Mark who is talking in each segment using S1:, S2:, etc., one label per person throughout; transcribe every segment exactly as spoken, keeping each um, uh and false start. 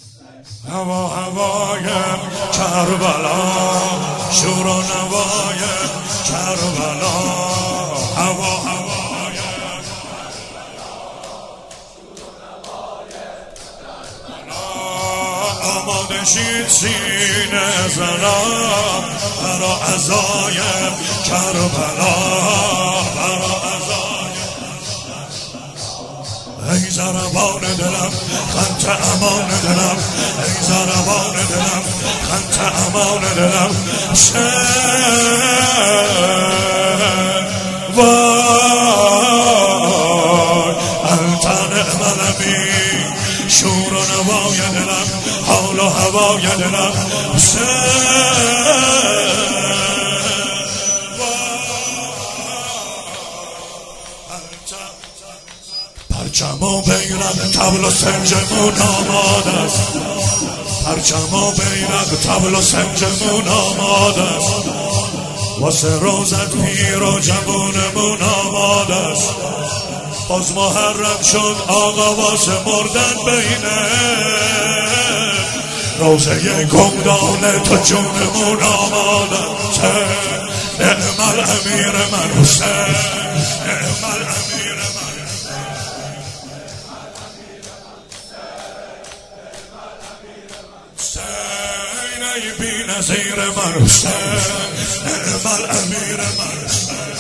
S1: هوا هوای کربلا، شور و نوای کربلا، هوا هوای کربلا، آماده شید سینه زنم برا عزای کربلا، برا عزای ای ضربان دلم خنت امان دلم، ای ضربان دلم خنت امان دلم، وای انت نعم الامین، شور و نوای دلم، حال و هوای دلم، پرچم و بیرق طبل و سنجمون آماده است، پرچم و بیرق طبل و سنجمون آماده است، واسه روزت پیر و جوونمون آماده است، باز محرم شد آقا واسه مردن بینه، روزه گمدان تو جونمون آماده است، نعم الامیر من حسین، نعم الامیر من حسین، ای بی نظیر من حسین، نعم الامیر من حسین،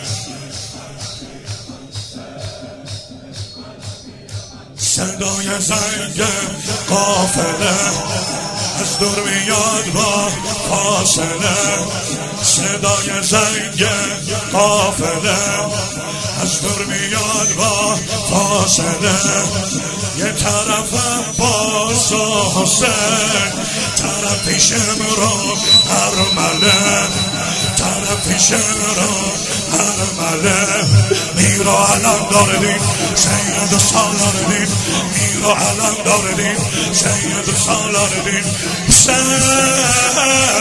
S1: صدای زنگ قافله از دور میاد با فاصله، صدای زنگ قافله از دور میاد با فاصله، یه طرف عباس و حسین، طرفی شمرون ارمله، طرفی شمرون ارمله، میرا علم داره دین سید و سالار دین، میرا علم داره دین سید و سالار دین، حسین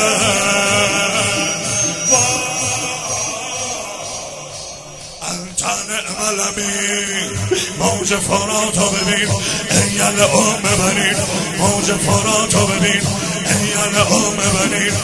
S1: انت نعم الامین، موج فراتو ببین ای الام ببین، موج فراتو ببین ای الام ببین،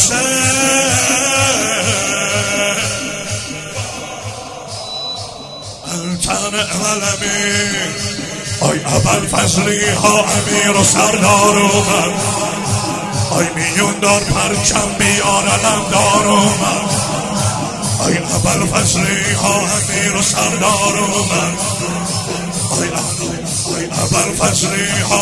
S1: انت نعم الامین، آی ابوالفضلی ها امیر و سردار اومد، آی میون دار پرچم بیار علم دار اومد، آی ابوالفضلی ها امیر و سردار اومد، آی ابوالفضلی ها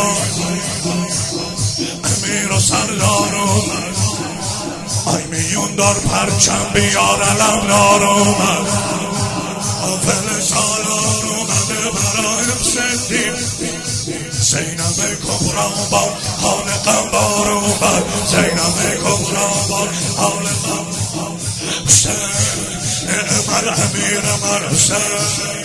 S1: امیر و سردار اومد، آی میون دار پرچم بیار علم دار اومد، آفل سالار اومده برایم سندیم، زینب کبرا با حال قنبار اومد، زینب کبرا با حال قنبار، حسین نعم الامیر من حسین،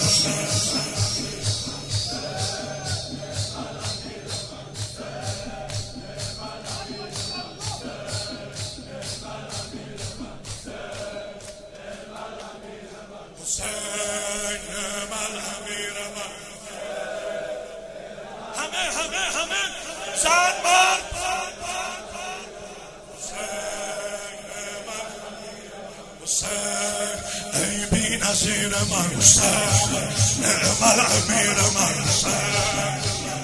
S1: همه همه همه زن بار حسین، ای بی نظیر من حسین، نعم الامیر من حسین،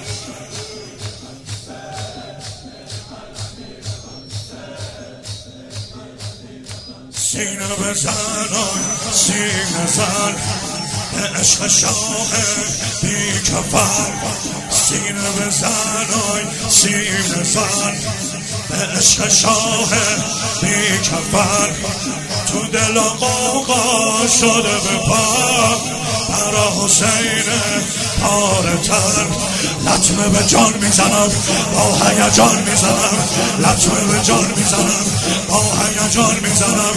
S1: سینه بزن آی سینه زن به عشق شاه بی کفن، سینه بزن آی سینه زن به عشق شاه بی کفن، تو دل قوقا شده به پا برا حسین پاره تر، لطمه به جان میزنم با هیجان میزنم، لطمه به جان میزنم با هیجان میزنم،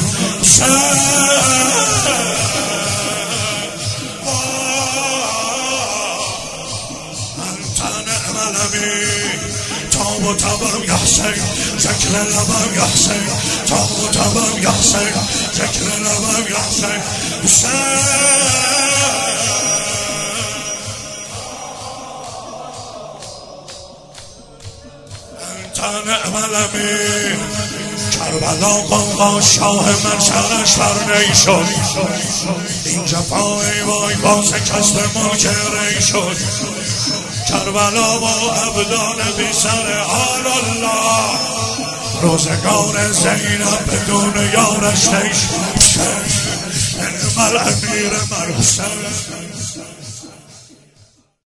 S1: انت نعم الامین، تاب و تبم یا حسین، ذکر لبم یا حسین، تاب و تبم یا حسین، ذکر لبم یا حسین، حسین نعم الامین. کربلا قوقا شاه من سرش بر نی شد، این جفای وای باز کسب ملک ری شد. کربلا با ابدان بی سر آل الله، روزگار زینب بدون یارش نیش. نعم الامیر من حسین.